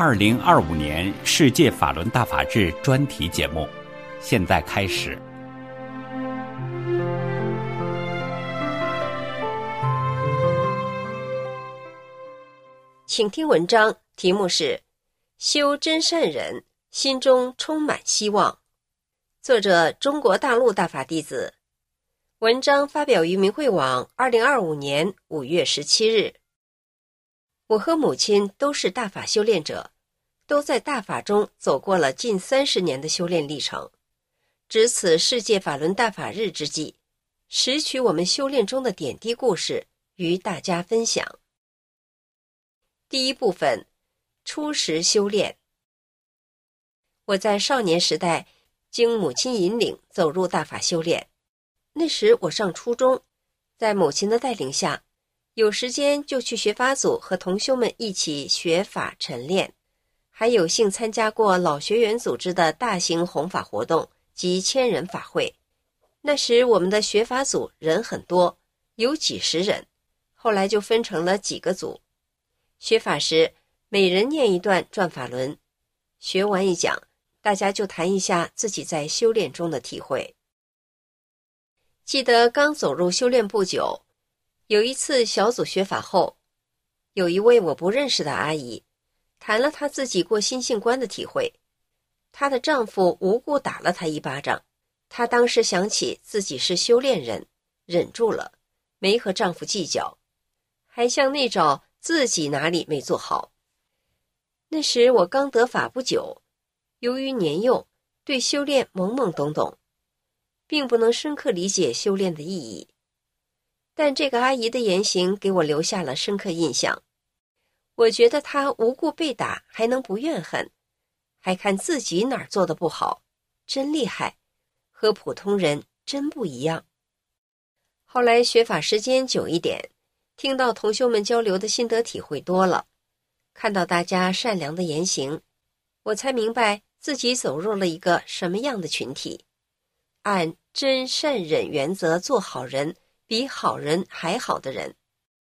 2025年世界法轮大法日专题节目，现在开始。 请听文章，题目是修真善忍，心中充满希望。作者中国大陆大法弟子。文章发表于明慧网2025年5月17日。我和母亲都是大法修炼者，都在大法中走过了近30年的修炼历程。值此世界法轮大法日之际，拾取我们修炼中的点滴故事与大家分享。第一部分，初时修炼。我在少年时代经母亲引领走入大法修炼。那时我上初中，在母亲的带领下，有时间就去学法组和同修们一起学法晨练，还有幸参加过老学员组织的大型弘法活动及千人法会。那时我们的学法组人很多，有几十人，后来就分成了几个组。学法时，每人念一段转法轮，学完一讲，大家就谈一下自己在修炼中的体会。记得刚走入修炼不久，有一次小组学法后，有一位我不认识的阿姨谈了她自己过心性关的体会。她的丈夫无故打了她一巴掌，她当时想起自己是修炼人，忍住了，没和丈夫计较，还向内找自己哪里没做好。那时我刚得法不久，由于年幼，对修炼懵懵懂懂，并不能深刻理解修炼的意义。但这个阿姨的言行给我留下了深刻印象。我觉得她无故被打还能不怨恨，还看自己哪儿做得不好，真厉害，和普通人真不一样。后来学法时间久一点，听到同修们交流的心得体会多了，看到大家善良的言行，我才明白自己走入了一个什么样的群体。按真善忍原则做好人，比好人还好的人。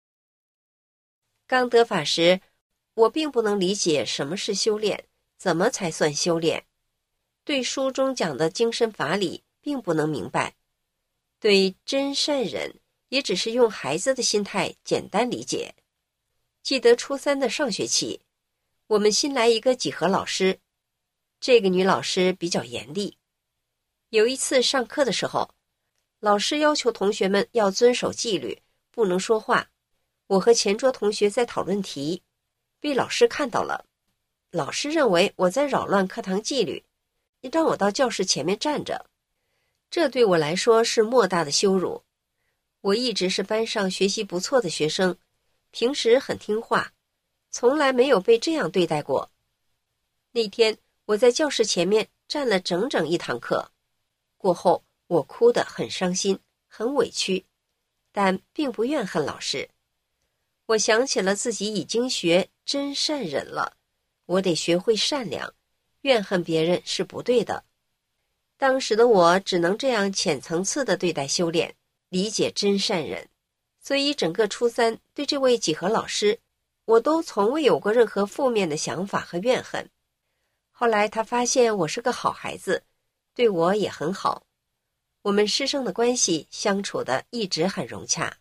刚得法时，我并不能理解什么是修炼，怎么才算修炼，对书中讲的精深法理并不能明白，对真善忍也只是用孩子的心态简单理解。记得初3的上学期，我们新来一个几何老师，这个女老师比较严厉。有一次上课的时候，老师要求同学们要遵守纪律，不能说话。我和前桌同学在讨论题，被老师看到了。老师认为我在扰乱课堂纪律，让我到教室前面站着。这对我来说是莫大的羞辱。我一直是班上学习不错的学生，平时很听话，从来没有被这样对待过。那天我在教室前面站了整整1堂课，过后我哭得很伤心，很委屈，但并不怨恨老师。我想起了自己已经学真善忍了，我得学会善良，怨恨别人是不对的。当时的我只能这样浅层次地对待修炼，理解真善忍，所以整个初3对这位几何老师，我都从未有过任何负面的想法和怨恨。后来他发现我是个好孩子，对我也很好，我们师生的关系相处的一直很融洽。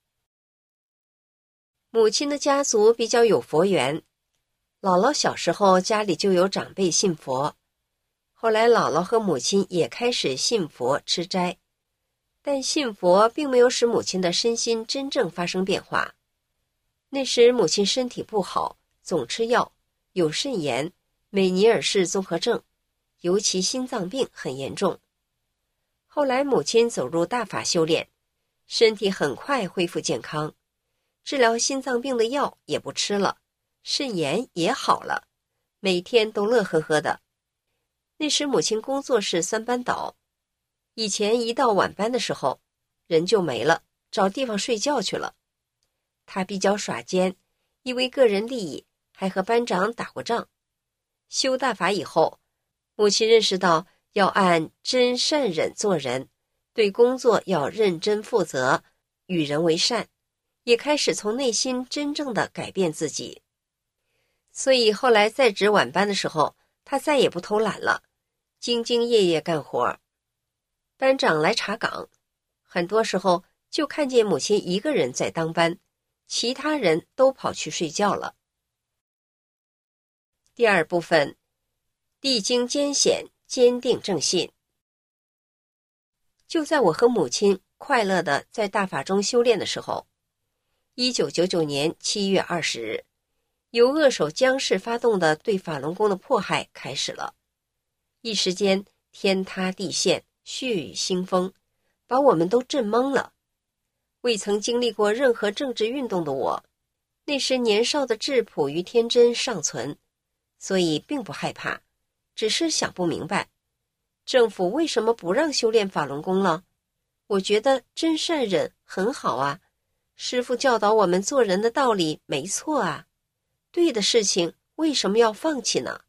母亲的家族比较有佛缘，姥姥小时候家里就有长辈信佛，后来姥姥和母亲也开始信佛吃斋，但信佛并没有使母亲的身心真正发生变化。那时母亲身体不好，总吃药，有肾炎、美尼尔氏综合症，尤其心脏病很严重。后来母亲走入大法修炼，身体很快恢复健康，治疗心脏病的药也不吃了，肾炎也好了，每天都乐呵呵的。那时母亲工作是3班倒，以前一到晚班的时候，人就没了，找地方睡觉去了。她比较耍奸，因为个人利益，还和班长打过仗。修大法以后，母亲认识到要按真善忍做人，对工作要认真负责，与人为善，也开始从内心真正的改变自己。 所以后来在值晚班的时候，他再也不偷懒了，兢兢业业干活。班长来查岗，很多时候就看见母亲一个人在当班，其他人都跑去睡觉了。第二部分，历经艰险，坚定正信。就在我和母亲快乐地在大法中修炼的时候，1999年7月20日，由扼守江氏发动的对法轮功的迫害开始了。一时间天塌地陷，血雨腥风，把我们都震懵了。未曾经历过任何政治运动的我，那时年少的质朴与天真尚存，所以并不害怕，只是想不明白，政府为什么不让修炼法轮功了？我觉得真善忍很好啊，师父教导我们做人的道理没错啊，对的事情为什么要放弃呢？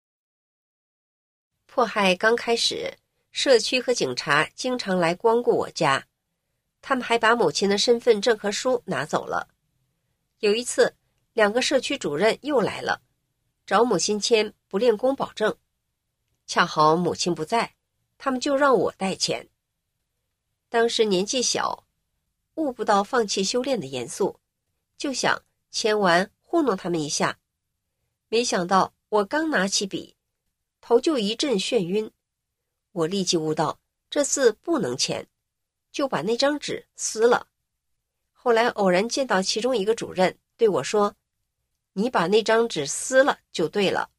迫害刚开始，社区和警察经常来光顾我家，他们还把母亲的身份证和书拿走了。有一次，2个社区主任又来了，找母亲签不练功保证，恰好母亲不在，他们就让我代签。当时年纪小，悟不到放弃修炼的严肃，就想签完糊弄他们一下。没想到我刚拿起笔，头就一阵眩晕，我立即悟到这字不能签，就把那张纸撕了。后来偶然见到其中一个主任对我说，你把那张纸撕了就对了。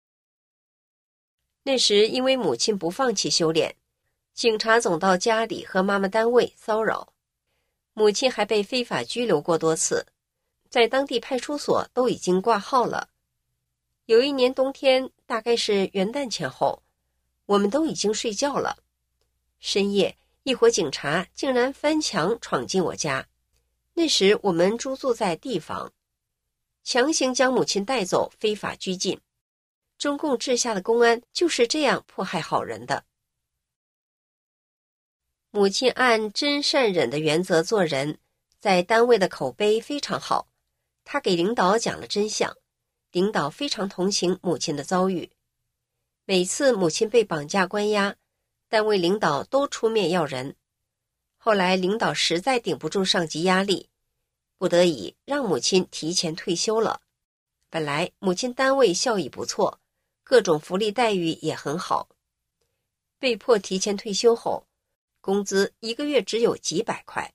那时因为母亲不放弃修炼，警察总到家里和妈妈单位骚扰，母亲还被非法拘留过多次，在当地派出所都已经挂号了。有一年冬天，大概是元旦前后，我们都已经睡觉了。深夜，一伙警察竟然翻墙闯进我家。那时我们租住在地房，强行将母亲带走，非法拘禁。中共治下的公安就是这样迫害好人的。母亲按真善忍的原则做人，在单位的口碑非常好。她给领导讲了真相，领导非常同情母亲的遭遇。每次母亲被绑架关押，单位领导都出面要人。后来领导实在顶不住上级压力，不得已让母亲提前退休了。本来母亲单位效益不错，各种福利待遇也很好。被迫提前退休后，工资1个月只有几百块。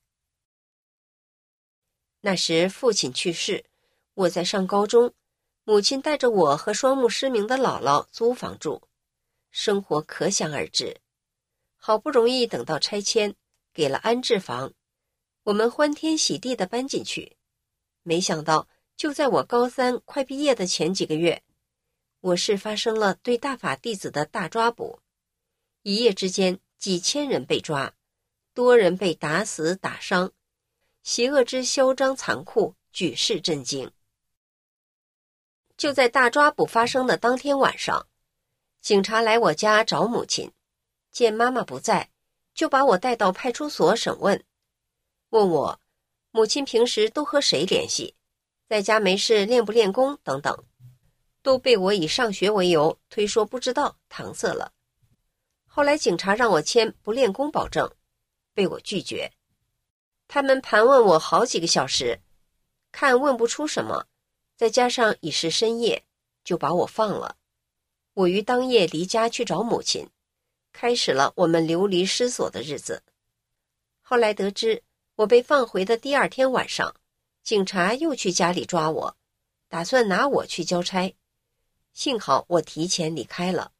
那时父亲去世，我在上高中，母亲带着我和双目失明的姥姥租房住，生活可想而知。好不容易等到拆迁，给了安置房，我们欢天喜地地搬进去。没想到就在我高3快毕业的前几个月，我市发生了对大法弟子的大抓捕，一夜之间几千人被抓，多人被打死打伤，邪恶之嚣张残酷，举世震惊。就在大抓捕发生的当天晚上，警察来我家找母亲，见妈妈不在，就把我带到派出所审问，问我母亲平时都和谁联系，在家没事练不练功等等，都被我以上学为由推说不知道，搪塞了。后来警察让我签不练功保证，被我拒绝。他们盘问我好几个小时，看问不出什么，再加上已是深夜，就把我放了。我于当夜离家去找母亲，开始了我们流离失所的日子。后来得知我被放回的第2天晚上，警察又去家里抓我，打算拿我去交差。幸好我提前离开了。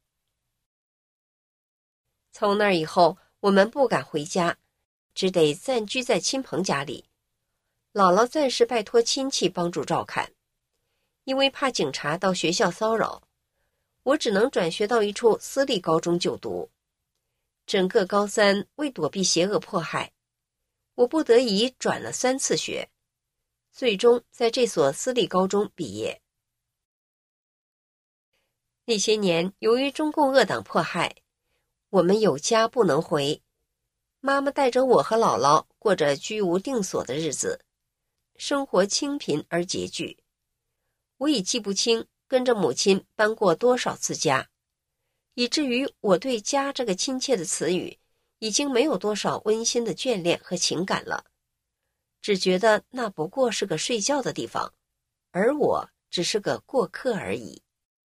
从那以后，我们不敢回家，只得暂居在亲朋家里。姥姥暂时拜托亲戚帮助照看。因为怕警察到学校骚扰，我只能转学到一处私立高中就读。整个高3为躲避邪恶迫害，我不得已转了3次学，最终在这所私立高中毕业。那些年，由于中共恶党迫害，我们有家不能回，妈妈带着我和姥姥过着居无定所的日子，生活清贫而拮据。我已记不清跟着母亲搬过多少次家，以至于我对家这个亲切的词语已经没有多少温馨的眷恋和情感了，只觉得那不过是个睡觉的地方，而我只是个过客而已。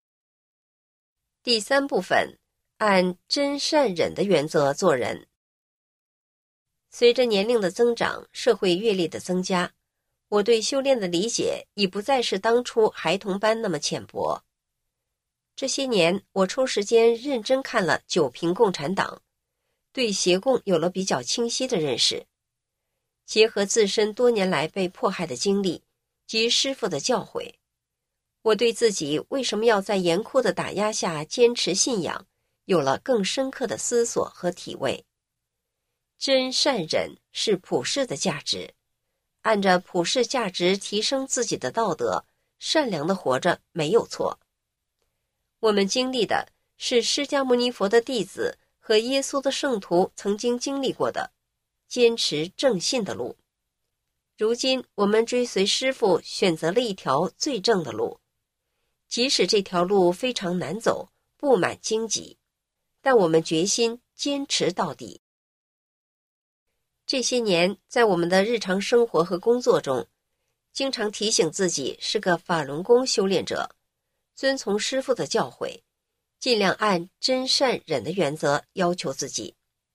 第三部分，按真善忍的原则做人。随着年龄的增长，社会阅历的增加，我对修炼的理解已不再是当初孩童般那么浅薄。这些年，我抽时间认真看了《九评共产党》，对邪共有了比较清晰的认识。结合自身多年来被迫害的经历及师父的教诲，我对自己为什么要在严酷的打压下坚持信仰，有了更深刻的思索和体味。真善忍是普世的价值，按着普世价值提升自己的道德，善良的活着没有错。我们经历的是释迦牟尼佛的弟子和耶稣的圣徒曾经经历过的坚持正信的路。如今我们追随师父，选择了一条最正的路，即使这条路非常难走，布满荆棘，但我们决心坚持到底。这些年，在我们的日常生活和工作中，经常提醒自己是个法轮功修炼者，遵从师父的教诲，尽量按真善忍的原则要求自己。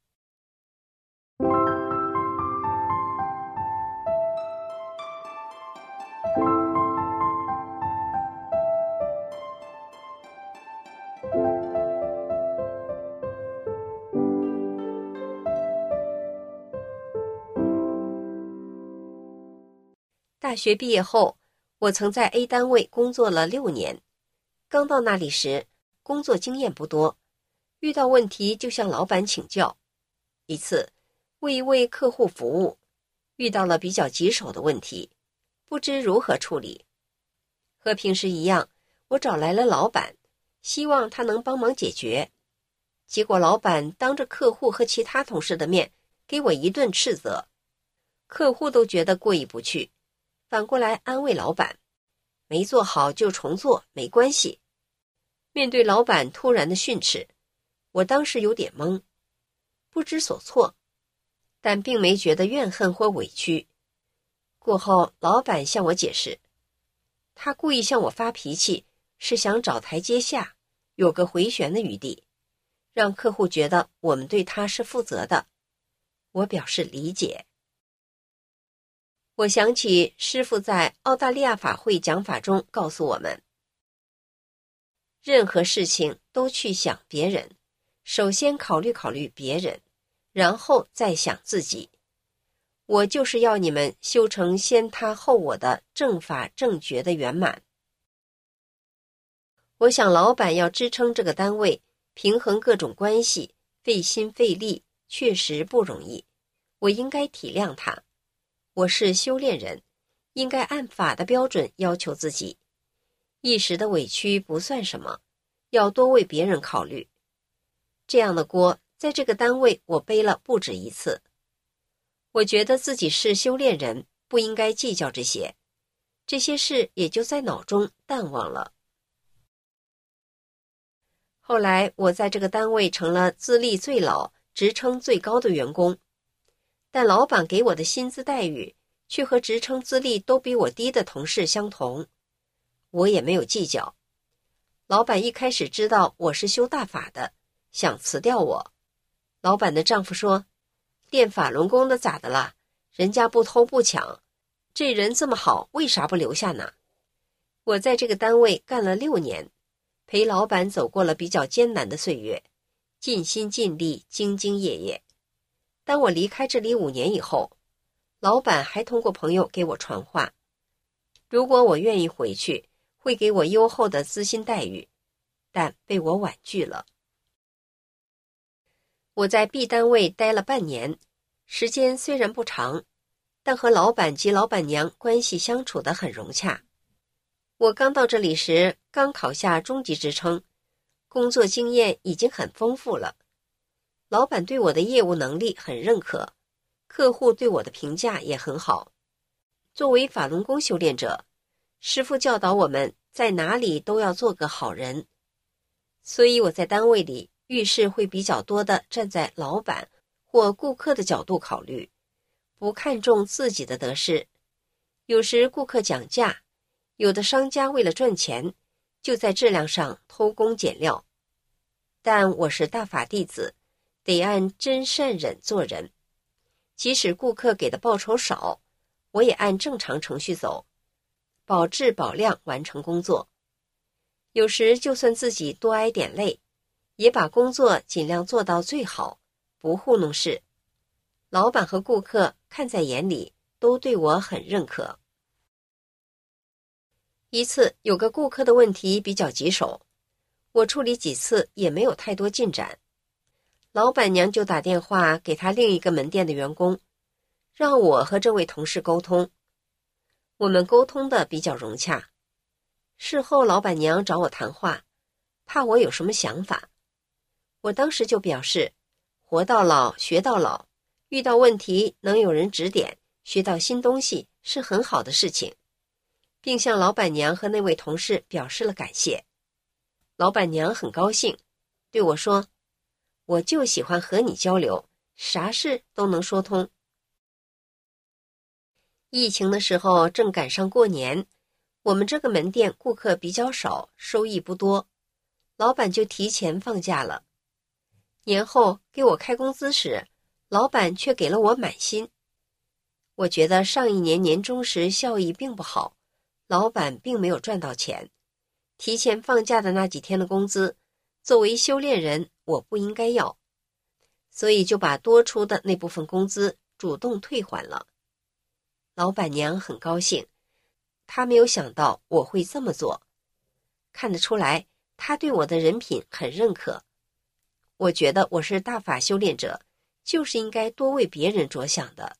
大学毕业后，我曾在 A 单位工作了6年。刚到那里时，工作经验不多，遇到问题就向老板请教。一次，为一位客户服务，遇到了比较棘手的问题，不知如何处理。和平时一样，我找来了老板，希望他能帮忙解决。结果老板当着客户和其他同事的面给我一顿斥责，客户都觉得过意不去，反过来安慰老板，没做好就重做，没关系。面对老板突然的训斥，我当时有点懵，不知所措，但并没觉得怨恨或委屈。过后，老板向我解释，他故意向我发脾气，是想找台阶下，有个回旋的余地，让客户觉得我们对他是负责的。我表示理解。我想起师父在澳大利亚法会讲法中告诉我们，任何事情都去想别人，首先考虑别人，然后再想自己。我就是要你们修成先他后我的正法正觉的圆满。我想老板要支撑这个单位，平衡各种关系，费心费力，确实不容易。我应该体谅他。我是修炼人，应该按法的标准要求自己。一时的委屈不算什么，要多为别人考虑。这样的锅，在这个单位我背了不止一次。我觉得自己是修炼人，不应该计较这些事也就在脑中淡忘了。后来我在这个单位成了资历最老、职称最高的员工，但老板给我的薪资待遇却和职称资历都比我低的同事相同，我也没有计较。老板一开始知道我是修大法的，想辞掉我。老板的丈夫说，练法轮功的咋的了？人家不偷不抢，这人这么好，为啥不留下呢？我在这个单位干了6年，陪老板走过了比较艰难的岁月，尽心尽力，兢兢业业。当我离开这里5年以后，老板还通过朋友给我传话，如果我愿意回去，会给我优厚的资薪待遇，但被我婉拒了。我在 B 单位待了半年，时间虽然不长，但和老板及老板娘关系相处得很融洽。我刚到这里时，刚考下中级职称，工作经验已经很丰富了。老板对我的业务能力很认可，客户对我的评价也很好。作为法轮功修炼者，师父教导我们在哪里都要做个好人，所以我在单位里遇事会比较多的站在老板或顾客的角度考虑，不看重自己的得失。有时顾客讲价，有的商家为了赚钱，就在质量上偷工减料。但我是大法弟子，得按真善忍做人。即使顾客给的报酬少，我也按正常程序走，保质保量完成工作。有时就算自己多挨点累，也把工作尽量做到最好，不糊弄事。老板和顾客看在眼里，都对我很认可。一次有个顾客的问题比较棘手，我处理几次也没有太多进展，老板娘就打电话给他另一个门店的员工，让我和这位同事沟通。我们沟通的比较融洽。事后老板娘找我谈话，怕我有什么想法。我当时就表示，活到老学到老，遇到问题能有人指点，学到新东西是很好的事情，并向老板娘和那位同事表示了感谢。老板娘很高兴，对我说，我就喜欢和你交流，啥事都能说通。疫情的时候正赶上过年，我们这个门店顾客比较少，收益不多，老板就提前放假了。年后给我开工资时，老板却给了我满薪。我觉得上一年年终时效益并不好，老板并没有赚到钱，提前放假的那几天的工资，作为修炼人我不应该要，所以就把多出的那部分工资主动退还了。老板娘很高兴，她没有想到我会这么做，看得出来她对我的人品很认可。我觉得我是大法修炼者，就是应该多为别人着想的。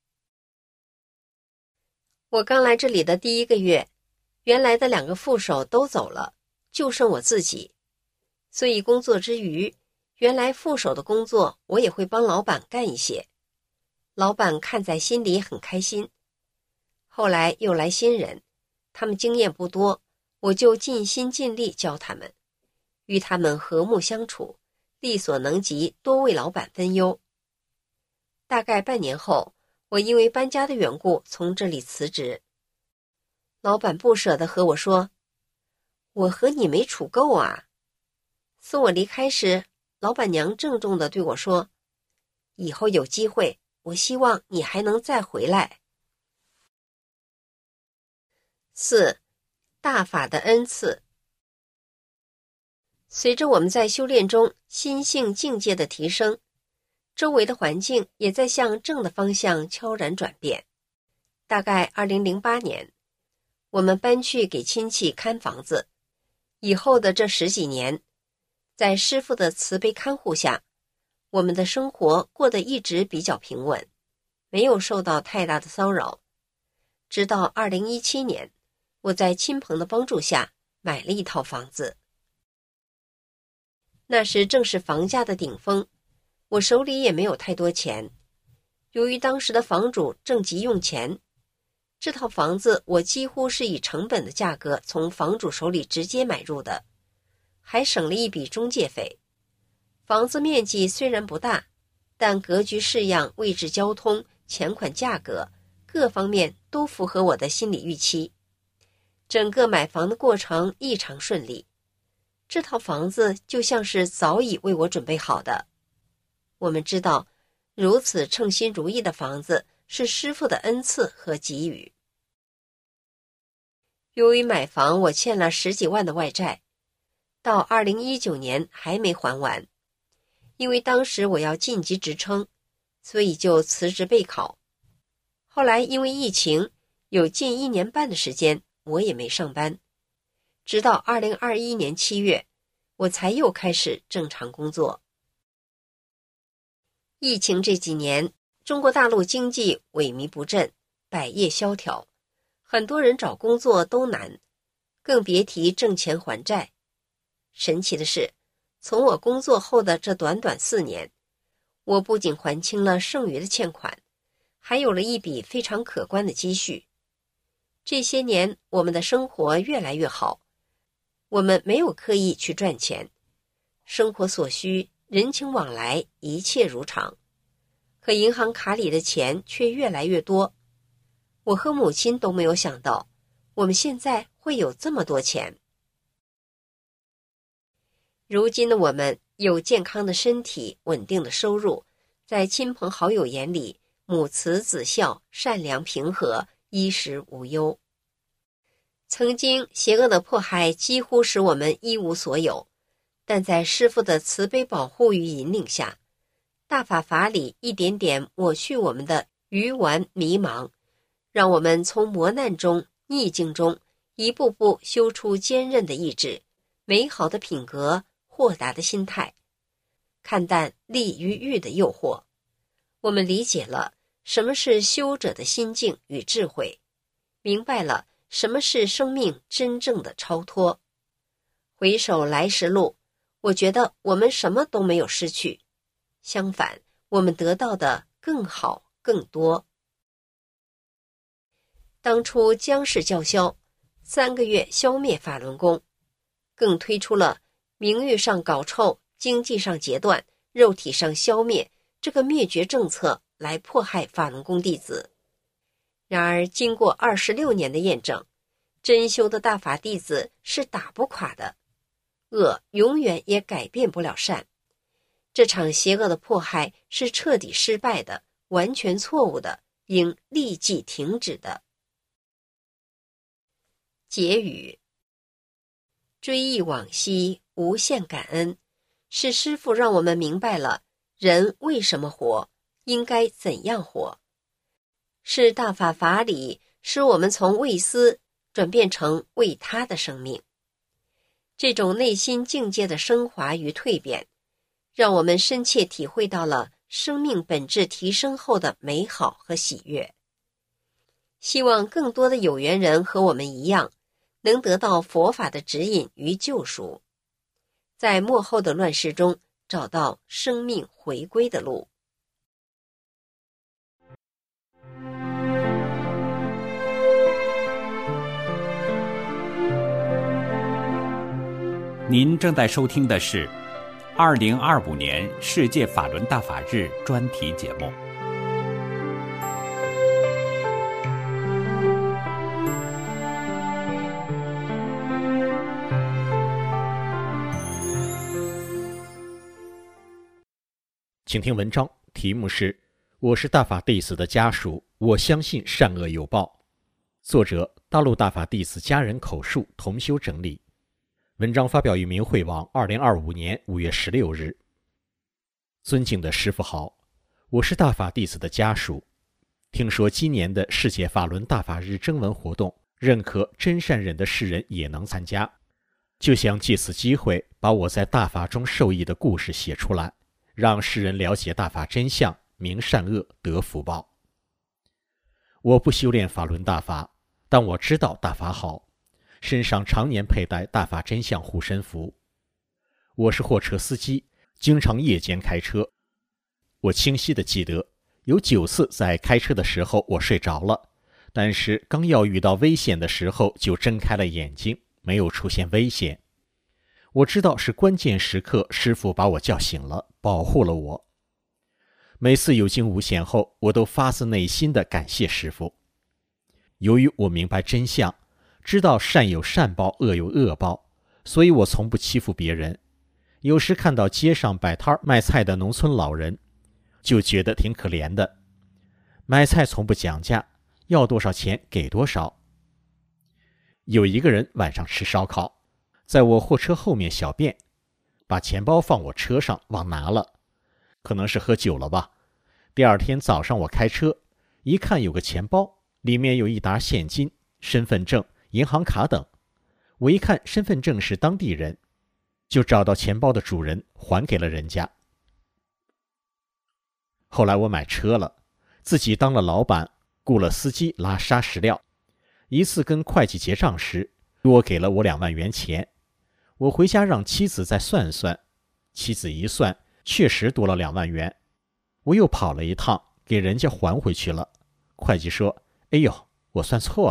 我刚来这里的第1个月，原来的2个副手都走了，就剩我自己。所以工作之余，原来副手的工作我也会帮老板干一些。老板看在心里很开心。后来又来新人，他们经验不多，我就尽心尽力教他们，与他们和睦相处，力所能及，多为老板分忧。大概半年后，我因为搬家的缘故从这里辞职。老板不舍得和我说，我和你没处够啊。送我离开时，老板娘郑重地对我说，以后有机会，我希望你还能再回来。4. 大法的恩赐。随着我们在修炼中心性境界的提升，周围的环境也在向正的方向悄然转变。大概2008年，我们搬去给亲戚看房子，以后的这10几年，在师父的慈悲看护下，我们的生活过得一直比较平稳，没有受到太大的骚扰。直到2017年，我在亲朋的帮助下买了一套房子。那时正是房价的顶峰，我手里也没有太多钱。由于当时的房主正急用钱，这套房子我几乎是以成本的价格从房主手里直接买入的，还省了一笔中介费。房子面积虽然不大，但格局式样、位置、交通、钱款价格各方面都符合我的心理预期。整个买房的过程异常顺利，这套房子就像是早已为我准备好的。我们知道，如此称心如意的房子是师父的恩赐和给予。由于买房我欠了10几万的外债，到2019年还没还完。因为当时我要晋级职称，所以就辞职备考。后来因为疫情，有近1年半的时间我也没上班，直到2021年7月，我才又开始正常工作。疫情这几年，中国大陆经济萎靡不振，百业萧条，很多人找工作都难，更别提挣钱还债。神奇的是，从我工作后的这短短4年，我不仅还清了剩余的欠款，还有了一笔非常可观的积蓄。 这些年我们的生活越来越好，我们没有刻意去赚钱，生活所需，人情往来，一切如常。可银行卡里的钱却越来越多。我和母亲都没有想到，我们现在会有这么多钱。如今的我们有健康的身体，稳定的收入，在亲朋好友眼里，母慈子孝，善良平和，衣食无忧。曾经邪恶的迫害几乎使我们一无所有，但在师父的慈悲保护与引领下，大法法理一点点抹去我们的愚顽迷茫，让我们从磨难中、逆境中一步步修出坚韧的意志、美好的品格、豁达的心态，看淡利与欲的诱惑。我们理解了什么是修者的心境与智慧，明白了什么是生命真正的超脱。回首来时路，我觉得我们什么都没有失去，相反，我们得到的更好更多。当初姜氏叫嚣3个月消灭法轮功，更推出了名誉上搞臭、经济上截断、肉体上消灭这个灭绝政策来迫害法轮功弟子。然而经过26年的验证，真修的大法弟子是打不垮的，恶永远也改变不了善。这场邪恶的迫害是彻底失败的，完全错误的，应立即停止的。结语：追忆往昔，无限感恩，是师父让我们明白了人为什么活，应该怎样活。是大法法理使我们从为私转变成为他的生命。这种内心境界的升华与蜕变，让我们深切体会到了生命本质提升后的美好和喜悦。希望更多的有缘人和我们一样，能得到佛法的指引与救赎，在末后的乱世中找到生命回归的路。 您正在收听的是2025年世界法轮大法日专题节目。 请听文章，题目是《我是大法弟子的家属，我相信善恶有报》，作者大陆大法弟子家人口述，同修整理。文章发表于明慧网2025年5月16日。尊敬的师父好，我是大法弟子的家属。听说今年的世界法轮大法日征文活动，认可真善忍的世人也能参加，就想借此机会把我在大法中受益的故事写出来，让世人了解大法真相，明善恶，得福报。我不修炼法轮大法，但我知道大法好，身上常年佩戴大法真相护身符。我是货车司机，经常夜间开车。我清晰地记得，有9次在开车的时候我睡着了，但是刚要遇到危险的时候就睁开了眼睛，没有出现危险。我知道是关键时刻师父把我叫醒了，保护了我。每次有惊无险后，我都发自内心地感谢师父。由于我明白真相，知道善有善报，恶有恶报，所以我从不欺负别人。有时看到街上摆摊卖菜的农村老人，就觉得挺可怜的。买菜从不讲价，要多少钱给多少。有一个人晚上吃烧烤，在我货车后面小便，把钱包放我车上忘拿了，可能是喝酒了吧。第二天早上我开车，一看有个钱包，里面有一沓现金、身份证、银行卡等。我一看身份证是当地人，就找到钱包的主人，还给了人家。后来我买车了，自己当了老板，雇了司机拉砂石料。一次跟会计结账时，多给了我2万元钱。我回家让妻子再算算，妻子一算，确实多了2万元。我又跑了一趟，给人家还回去了。会计说：“哎呦，我算错了，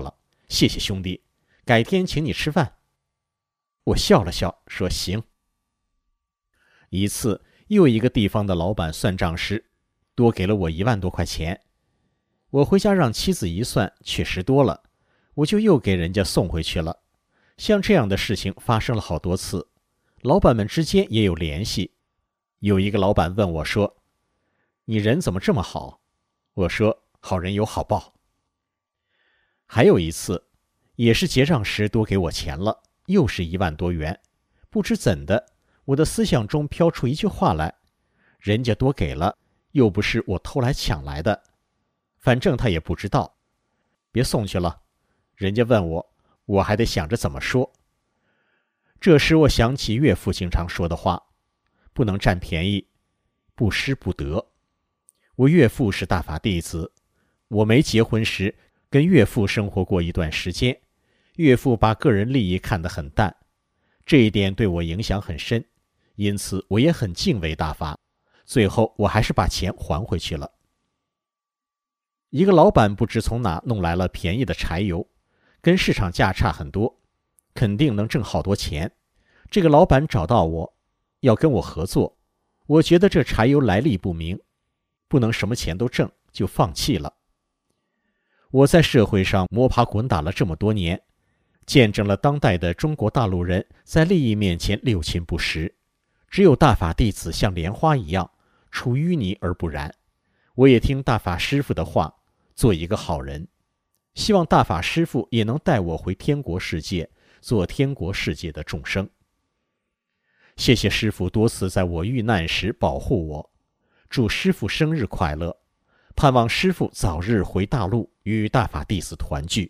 谢谢兄弟，改天请你吃饭。我笑了笑说行。一次又一个地方的老板算账时，多给了我1万多块钱。我回家让妻子一算，确实多了，我就又给人家送回去了。像这样的事情发生了好多次，老板们之间也有联系。有一个老板问我说：“你人怎么这么好？”我说：“好人有好报。”还有一次，也是结账时多给我钱了，又是1万多元。不知怎的，我的思想中飘出一句话来：人家多给了，又不是我偷来抢来的，反正他也不知道，别送去了。人家问我，我还得想着怎么说。这时我想起岳父经常说的话：不能占便宜，不失不得。我岳父是大法弟子，我没结婚时跟岳父生活过一段时间，岳父把个人利益看得很淡，这一点对我影响很深，因此我也很敬畏大法。最后我还是把钱还回去了。一个老板不知从哪弄来了便宜的柴油，跟市场价差很多，肯定能挣好多钱。这个老板找到我，要跟我合作。我觉得这柴油来历不明，不能什么钱都挣，就放弃了。我在社会上摸爬滚打了这么多年，见证了当代的中国大陆人在利益面前六亲不识，只有大法弟子像莲花一样出淤泥而不染。我也听大法师父的话，做一个好人，希望大法师父也能带我回天国世界，做天国世界的众生。谢谢师父多次在我遇难时保护我，祝师父生日快乐，盼望师父早日回大陆与大法弟子团聚。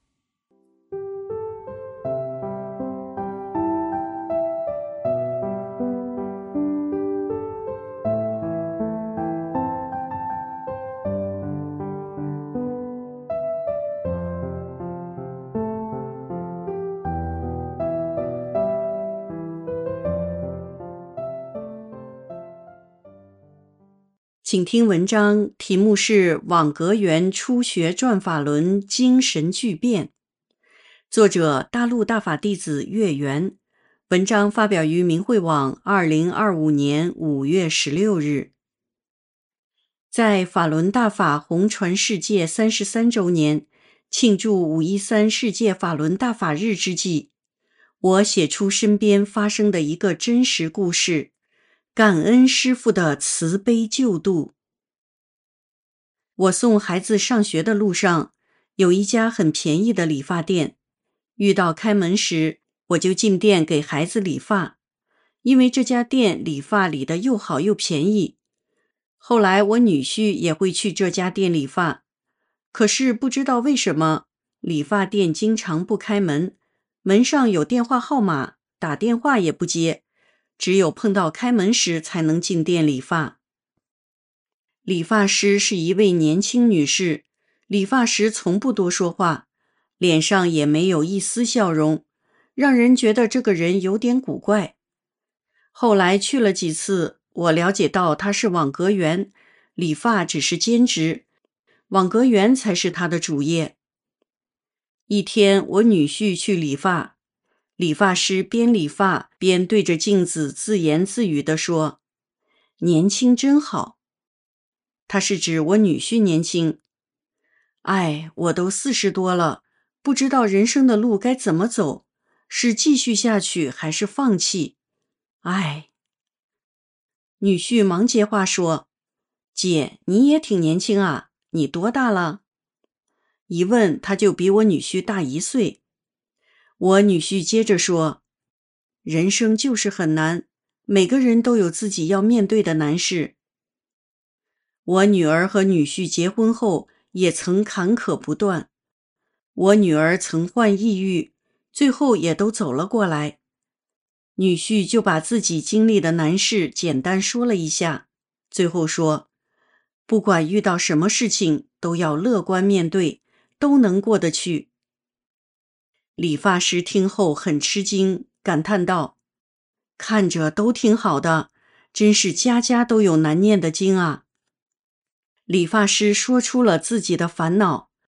请听文章，题目是《网格员初学转法轮精神巨变》，作者大陆大法弟子月圆，文章发表于明慧网2025年5月16日。在法轮大法红传世界33周年，庆祝513世界法轮大法日之际，我写出身边发生的一个真实故事，感恩师父的慈悲救度。我送孩子上学的路上，有一家很便宜的理发店，遇到开门时，我就进店给孩子理发，因为这家店理发理得又好又便宜。后来我女婿也会去这家店理发，可是不知道为什么，理发店经常不开门，门上有电话号码，打电话也不接，只有碰到开门时才能进店理发。理发师是一位年轻女士，理发时从不多说话，脸上也没有一丝笑容，让人觉得这个人有点古怪。后来去了几次，我了解到她是网格员，理发只是兼职，网格员才是她的主业。一天，我女婿去理发，理发师边理发边对着镜子自言自语地说：“年轻真好。”他是指我女婿年轻。哎，我都40多了，不知道人生的路该怎么走，是继续下去还是放弃？哎。女婿忙接话说：“姐，你也挺年轻啊，你多大了？”一问他就比我女婿大1岁。我女婿接着说：“人生就是很难，每个人都有自己要面对的难事。”我女儿和女婿结婚后也曾坎坷不断，我女儿曾患抑郁，最后也都走了过来。女婿就把自己经历的难事简单说了一下，最后说：“不管遇到什么事情，都要乐观面对，都能过得去。”理发师听后很吃惊，感叹道：“看着都挺好的，真是家家都有难念的经啊。”理发师说出了自己的烦恼，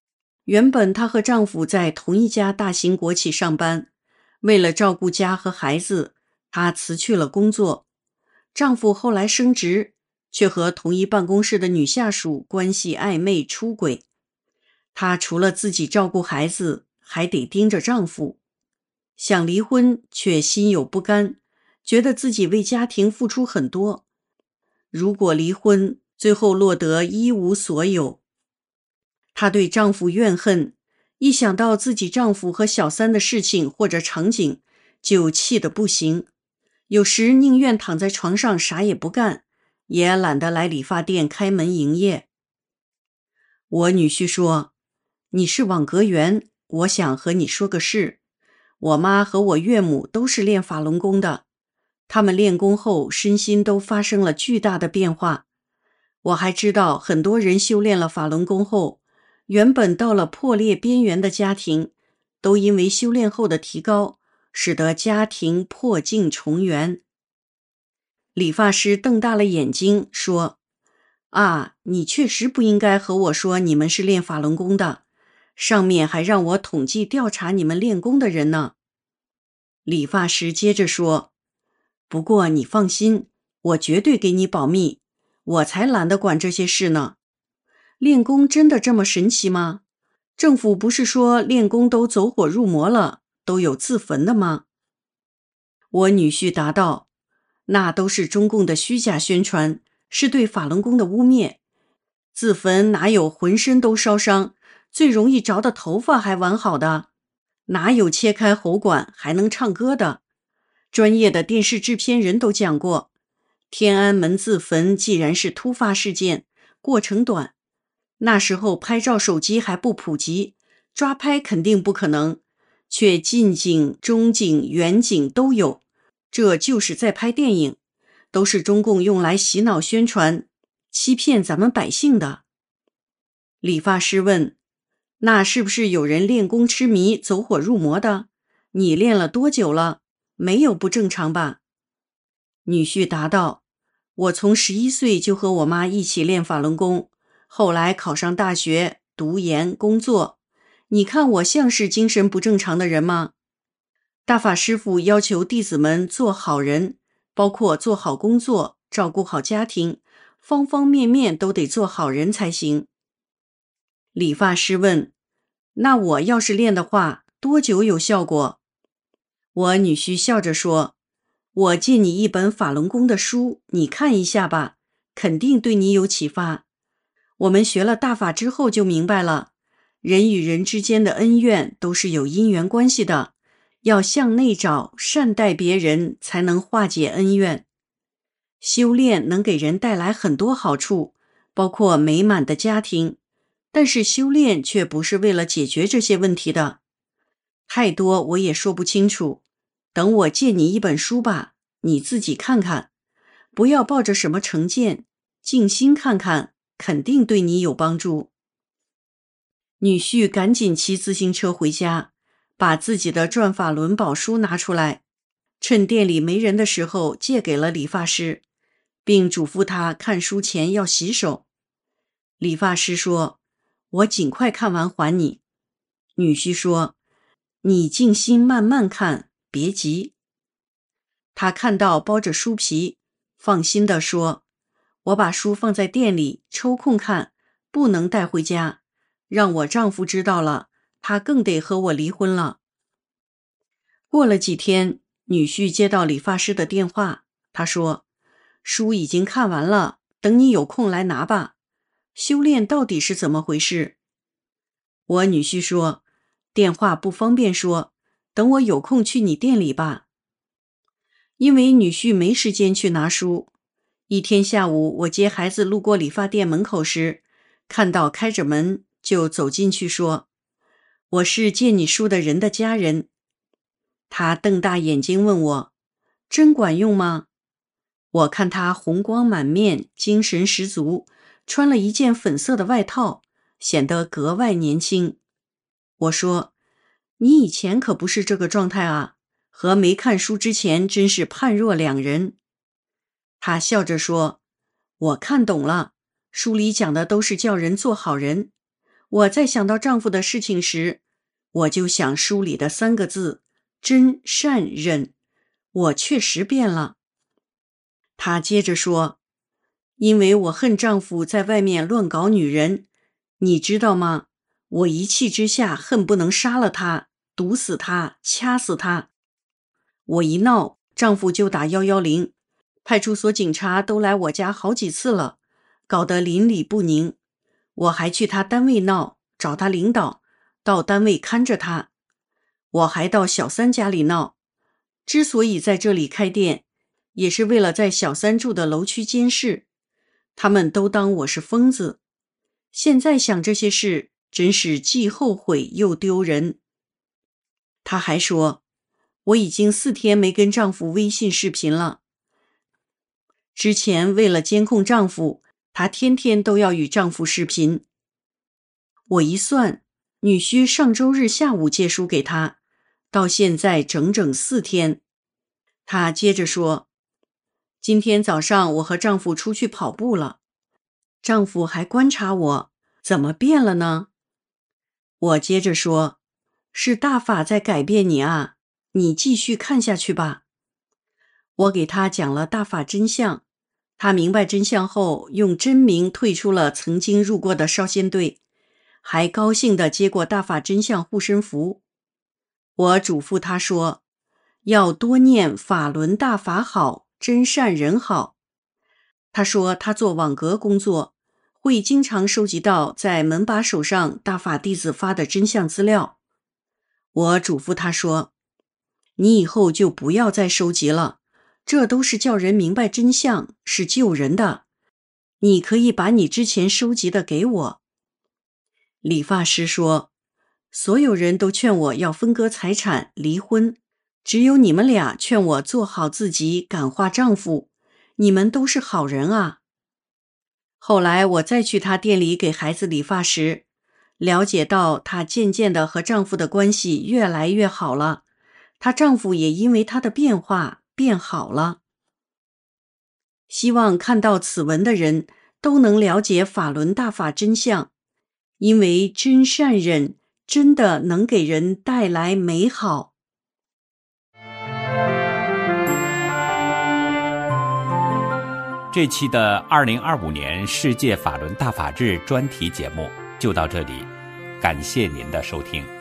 原本她和丈夫在同一家大型国企上班，为了照顾家和孩子，她辞去了工作。丈夫后来升职，却和同一办公室的女下属关系暧昧出轨。她除了自己照顾孩子，还得盯着丈夫。想离婚，却心有不甘，觉得自己为家庭付出很多。如果离婚，最后落得一无所有。她对丈夫怨恨，一想到自己丈夫和小三的事情或者场景，就气得不行。有时宁愿躺在床上啥也不干，也懒得来理发店开门营业。我女婿说，你是网格员，我想和你说个事。我妈和我岳母都是练法轮功的，他们练功后身心都发生了巨大的变化。我还知道很多人修炼了法轮功后，原本到了破裂边缘的家庭，都因为修炼后的提高，使得家庭破镜重圆。理发师瞪大了眼睛说，啊，你确实不应该和我说你们是练法轮功的，上面还让我统计调查你们练功的人呢。理发师接着说，不过你放心，我绝对给你保密，我才懒得管这些事呢。练功真的这么神奇吗？政府不是说练功都走火入魔了，都有自焚的吗？我女婿答道，那都是中共的虚假宣传，是对法轮功的污蔑。自焚哪有浑身都烧伤，最容易着的头发还完好的？哪有切开喉管还能唱歌的？专业的电视制片人都讲过，天安门自焚既然是突发事件，过程短，那时候拍照手机还不普及，抓拍肯定不可能，却近景、中景、远景都有，这就是在拍电影，都是中共用来洗脑宣传，欺骗咱们百姓的。理发师问，那是不是有人练功痴迷走火入魔的？你练了多久了？没有不正常吧？女婿答道，我从11岁就和我妈一起练法轮功，后来考上大学，读研工作。你看我像是精神不正常的人吗？大法师父要求弟子们做好人，包括做好工作，照顾好家庭，方方面面都得做好人才行。理发师问，那我要是练的话，多久有效果？我女婿笑着说，我借你一本法轮功的书，你看一下吧，肯定对你有启发。我们学了大法之后就明白了，人与人之间的恩怨都是有因缘关系的，要向内找，善待别人，才能化解恩怨。修炼能给人带来很多好处，包括美满的家庭，但是修炼却不是为了解决这些问题的。太多我也说不清楚，等我借你一本书吧，你自己看看，不要抱着什么成见，静心看看，肯定对你有帮助。女婿赶紧骑自行车回家，把自己的转法轮宝书拿出来，趁店里没人的时候借给了理发师，并嘱咐他看书前要洗手。理发师说，我尽快看完还你。女婿说，你静心慢慢看，别急。他看到包着书皮，放心地说，我把书放在店里，抽空看，不能带回家，让我丈夫知道了，他更得和我离婚了。过了几天，女婿接到理发师的电话，他说，书已经看完了，等你有空来拿吧。修炼到底是怎么回事？我女婿说，电话不方便说，等我有空去你店里吧。因为女婿没时间去拿书，一天下午我接孩子路过理发店门口时，看到开着门，就走进去说，我是借你书的人的家人。他瞪大眼睛问我，真管用吗？我看他红光满面，精神十足，穿了一件粉色的外套，显得格外年轻。我说，你以前可不是这个状态啊，和没看书之前真是判若两人。他笑着说，我看懂了，书里讲的都是叫人做好人， 我在想到丈夫的事情时，我就想书里的3个字：真善忍。我确实变了。她接着说，因为我恨丈夫在外面乱搞女人，你知道吗？我一气之下恨不能杀了他，毒死他，掐死他。我一闹，丈夫就打110，派出所警察都来我家好几次了，搞得邻里不宁。我还去他单位闹，找他领导，到单位看着他。我还到小三家里闹，之所以在这里开店，也是为了在小三住的楼区监视。他们都当我是疯子。现在想这些事，真是既后悔又丢人。她还说，我已经4天没跟丈夫微信视频了。之前为了监控丈夫，她天天都要与丈夫视频。我一算，女婿上周日下午借书给她，到现在整整4天。她接着说，今天早上我和丈夫出去跑步了，丈夫还观察我，怎么变了呢？我接着说，是大法在改变你啊，你继续看下去吧。我给他讲了大法真相，他明白真相后，用真名退出了曾经入过的少先队，还高兴地接过大法真相护身符。我嘱咐他说，要多念法轮大法好，真善人好。他说他做网格工作，会经常收集到在门把手上大法弟子发的真相资料。我嘱咐他说，你以后就不要再收集了，这都是叫人明白真相，是救人的。你可以把你之前收集的给我。理发师说，所有人都劝我要分割财产，离婚，只有你们俩劝我做好自己，感化丈夫，你们都是好人啊。后来我再去她店里给孩子理发时，了解到她渐渐地和丈夫的关系越来越好了，她丈夫也因为她的变化变好了。希望看到此文的人都能了解法轮大法真相，因为真善忍真的能给人带来美好。 这期的2025年世界法轮大法日专题节目就到这里，感谢您的收听。